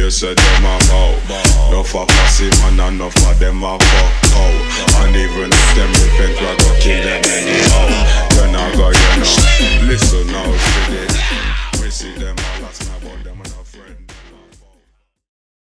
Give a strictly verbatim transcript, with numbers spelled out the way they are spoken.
you said them a bow. Enough a pussy man, enough of them a fuck out. And even if them repent, we go kill them anyhow. You know go, you know. Listen now, see this. We see them.